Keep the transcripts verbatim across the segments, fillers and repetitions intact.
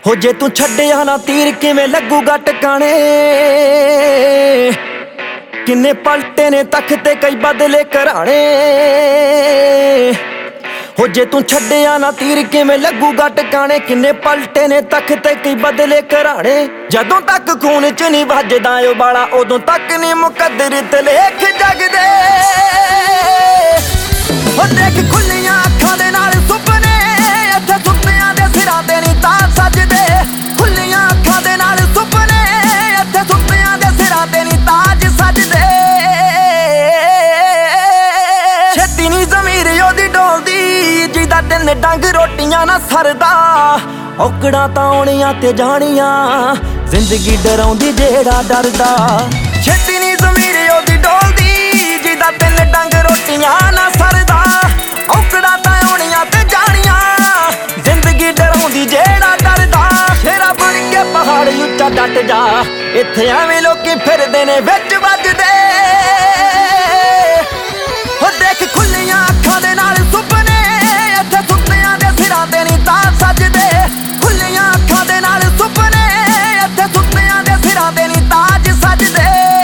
ਹੋ ਜੇ ਤੂੰ ਛੱਡਿਆ ਨਾ ਤੀਰ ਕਿਵੇਂ ਲੱਗੂਗਾ ਟਿਕਾਣੇ। ਕਿੰਨੇ ਪਲਟੇ ਨੇ ਤੱਕ ਤੇ ਕਈ ਬਦਲੇ ਘਰਾਣੇ। ਹੋ ਜੇ ਤੂੰ ਛੱਡਿਆ ਨਾ ਤੀਰ ਕਿਵੇਂ ਲੱਗੂਗਾ ਟਿਕਾਣੇ। ਕਿੰਨੇ ਪਲਟੇ ਨੇ ਤੱਕ ਤੇ ਕਈ ਬਦਲੇ ਘਰਾਣੇ। ਜਦੋਂ ਤੱਕ ਖੂਨ ਚ ਨਹੀਂ ਵੱਜਦਾ ਓ ਬਾਲਾ ਉਦੋਂ ਤੱਕ ਨਹੀਂ ਮੁਕੱਦਰ ਤੇ ਲੇਖ ਜਗਦੇ। ਹੋ ਦੇਖ ਖੁੱਲੀਆਂ ਅੱਖਾਂ ਦੇ ਨਾਲ ਸੁਪਨੇ ਇੱਥੇ ਸੁਪਨਿਆਂ ਦੇ ਸਿਰਾਂ ਤੇ ਨਹੀਂ ਤਾਂ ਸੱਜਦੇ। ਖੁੱਲੀਆਂ ਅੱਖਾਂ ਦੇ ਨਾਲ ਸੁਪਨੇ ਇੱਥੇ ਸੁਪਨਿਆਂ ਦੇ ਸਿਰਾਂ ਤੇ ਨਹੀਂ ਤਾਜ ਸੱਜਦੇ। ਛੇਤੀ ਨੀ ਜ਼ਮੀਰ ਉਹਦੀ ਡੋਲਦੀ ਜਿਹਦਾ ਤਿੰਨ ਡੰਗ ਰੋਟੀਆਂ ਨਾ ਸਰਦਾ। ਔਕੜਾਂ ਤਾਂ ਆਉਣੀਆਂ ਤੇ ਜਾਣੀਆਂ ਜ਼ਿੰਦਗੀ ਡਰਾਉਂਦੀ ਜਿਹੜਾ ਡਰਦਾ। ਛੇਤੀ ਨੀ ਜ਼ਮੀਰ ਉਹਦੀ ਡੋਲਦੀ ਜਿਹਦਾ ਤਿੰਨ ਡੰਗ ਰੋਟੀਆਂ ਨਾ ਸਰਦਾ। ਔਕੜਾਂ ਤਾਂ ਆਉਣੀਆਂ ਤੇ ਜਾਣੀਆਂ ਜ਼ਿੰਦਗੀ ਡਰਾਉਂਦੀ ਜਿਹੜਾ ਡਰਦਾ। ਸ਼ੇਰਾ ਬਣ ਕੇ ਪਹਾੜ ਉੱਚਾ ਡਟ ਜਾ ਇੱਥੇ ਐਵੇਂ ਲੋਕੀ ਫਿਰਦੇ ਨੇ ਵਿੱਚ ਵੱਜਦੇ। ਹੋ ਦੇਖ ਖੁੱਲੀਆਂ ਅੱਖਾਂ ਦੇ ਨਾਲ ਸੁਪਨੇ ਇੱਥੇ ਸੁਪਨਿਆਂ ਦੇ ਸਿਰਾਂ ਤੇ ਨਹੀਂ ਤਾਂ ਸੱਜਦੇ। ਖੁੱਲੀਆਂ ਅੱਖਾਂ ਦੇ ਨਾਲ ਸੁਪਨੇ ਇੱਥੇ ਸੁਪਨਿਆਂ ਦੇ ਸਿਰਾਂ ਤੇ ਨਹੀਂ ਤਾਜ ਸੱਜਦੇ।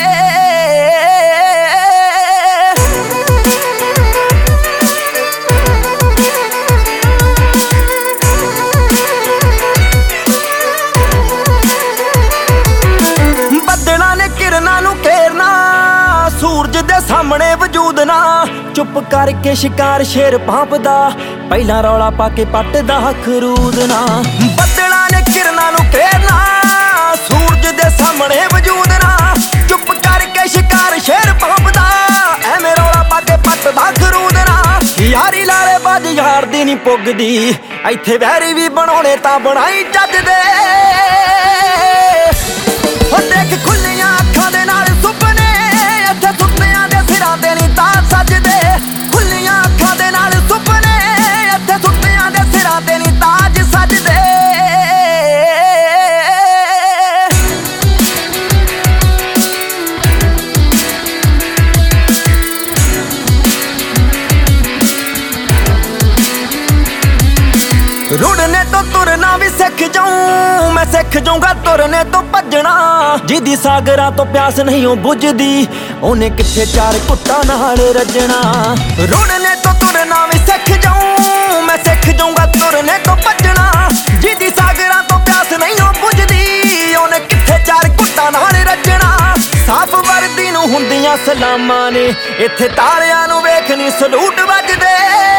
ਬੱਦਲਾਂ ਨੇ ਕਿਰਨਾਂ ਨੂੰ ਘੇਰਨਾ ਸੂਰਜ ਦੇ ਸਾਹਮਣੇ ਵਜੂਦ ਨਾ। ਚੁੱਪ ਕਰਕੇ ਸ਼ਿਕਾਰ ਸ਼ੇਰ ਭਾਂਪਦਾ ਪਹਿਲਾਂ ਰੌਲਾ ਪਾ ਕੇ ਪੱਟਦਾ ਖਰੂਦ ਨਾ। ਬੱਦਲਾਂ ਨੇ ਕਿਰਨਾਂ ਨੂੰ ਘੇਰਨਾ ਸੂਰਜ ਦੇ ਸਾਹਮਣੇ ਵਜੂਦ ਨਾ। ਚੁੱਪ ਕਰਕੇ ਸ਼ਿਕਾਰ ਸ਼ੇਰ ਭਾਂਪਦਾ ਐਵੇਂ ਰੌਲਾ ਪਾ ਕੇ ਪੱਟਦਾ ਖਰੂਦ ਨਾ। ਯਾਰੀ ਲਾਲੇ ਬਾਜ ਯਾਰ ਦੀ ਨੀ ਪੁੱਗਦੀ ਇੱਥੇ ਵੈਰੀ ਵੀ ਬਣਾਉਣੇ ਤਾਂ ਬਣਾਈ ਚੱਜਦੇ। ਹੋ ਦੇਖ ਖੁੱਲੀਆਂ ਅੱਖਾਂ ਦੇ ਨਾਲ ਸੁਪਨੇ ਇੱਥੇ ਸੁਪਨਿਆਂ ਦੇ ਸਿਰਾਂ ਤੇ ਨਹੀਂ ਤਾਂ ਸੱਜਦੇ। ਖੁੱਲੀਆਂ ਅੱਖਾਂ ਦੇ ਨਾਲ ਸੁਪਨੇ ਇੱਥੇ ਸੁਪਨਿਆਂ ਦੇ ਸਿਰਾਂ ਤੇ ਨਹੀਂ ਤਾਜ ਸੱਜਦੇ। ਰੁੜਨੇ ਤੋਂ ਤੁਰਨਾ ਵੀ ਸਿੱਖ ਜਾਊਂ ਮੈਂ ਸਿੱਖ ਜਾਊਂਗਾ ਤੁਰਨੇ ਤੋਂ ਭੱਜਣਾ। ਜਿਹਦੀ ਸਾਗਰਾਂ ਤੋਂ ਪਿਆਸ ਨਹੀਂ ਉਹ ਬੁੱਝਦੀ ਉਹਨੇ ਕਿੱਥੇ ਚਾਰ ਘੁੱਟਾਂ ਨਾਲ ਰੱਜਣਾ। ਰੁੜਨੇ ਤੋਂ ਤੁਰਨਾ ਵੀ ਸਿੱਖ ਜਾਊਂ ਮੈਂ ਸਿੱਖ ਜਾਊਂਗਾ ਤੁਰਨੇ ਤੋਂ ਭੱਜਣਾ। ਜਿਹਦੀ ਸਾਗਰਾਂ ਤੋਂ ਪਿਆਸ ਨਹੀਂ ਉਹ ਬੁੱਝਦੀ ਉਹਨੇ ਕਿੱਥੇ ਚਾਰ ਘੁੱਟਾਂ ਨਾਲ ਰੱਜਣਾ। ਸਾਫ ਵਰਦੀ ਨੂੰ ਹੁੰਦੀਆਂ ਸਲਾਮਾਂ ਨੇ ਇੱਥੇ ਤਾਰਿਆਂ ਨੂੰ ਵੇਖ ਨੀ ਸਲੂਟ ਵੱਜਦੇ।